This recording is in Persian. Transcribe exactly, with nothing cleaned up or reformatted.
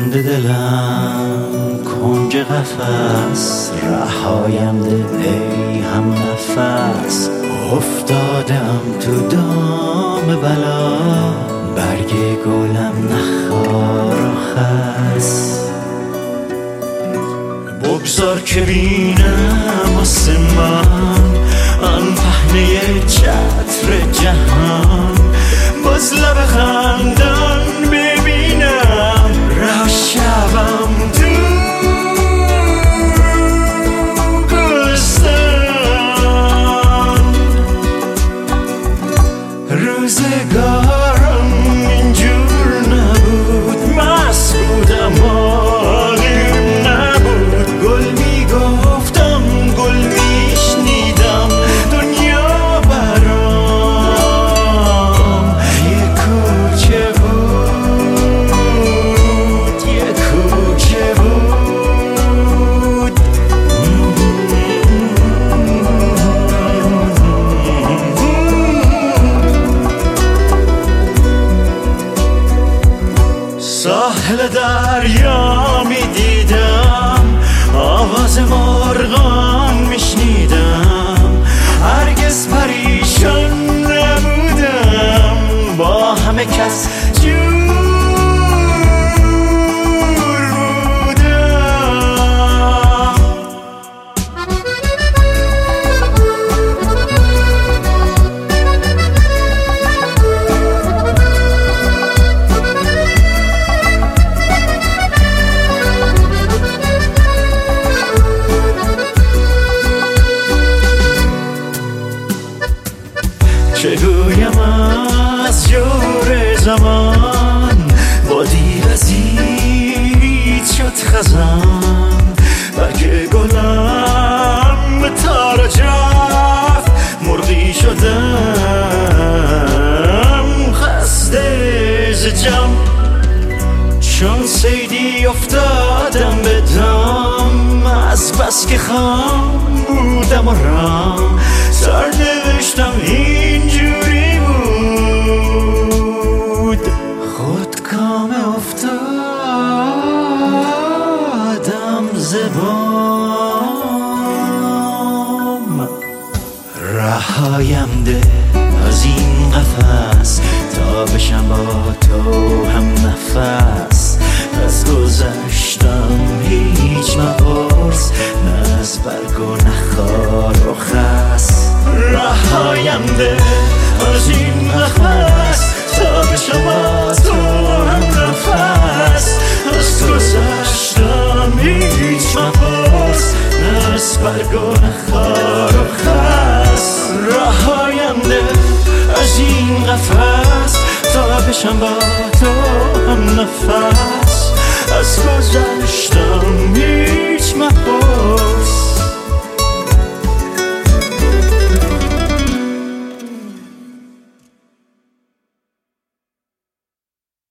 مونده دلم کنج قفس، رهایم ده ای هم نفس. افتادم تو دام بلا، برگ گلم نخار و خس. بگذار که بینم آسمان، آن پهنه چتر جهان. باز لب خندان ببینم، ره شبم تو گلستان. روزگارم اینجور نبود، مست بودم حالیم نبود. گل میگفتم گل میشنیدم، دنیا برام یه کوچه بود، یه کوچه بود. ساحل دریا میدیدم، آواز مرغان میشنیدم. هرگز پریشان نبودم، با همه کس جور بودم. چگویم از جور زمان، با دیر ازید شد خزان. برگ گلم به تار جفت، مرغی شدم خسته ز جم. چون صیدی افتادم به دام، از بس که خام بودم و رام. سرنوشتم اینجوری بود، خودکام افتادم ز بام. رهایم ده از این قفس، تا بشم با تو هم نفس. از گذشتم هیچ مپرس، نه از برگ و نه خار و خس. رهایم ده از این قفس، تا بشم با تو هم نفس. از گذشتم هیچ مپرس، نه از برگ و نه خار و خس. رهایم ده از این قفس، تا بشم با تو هم نفس. از گذشتم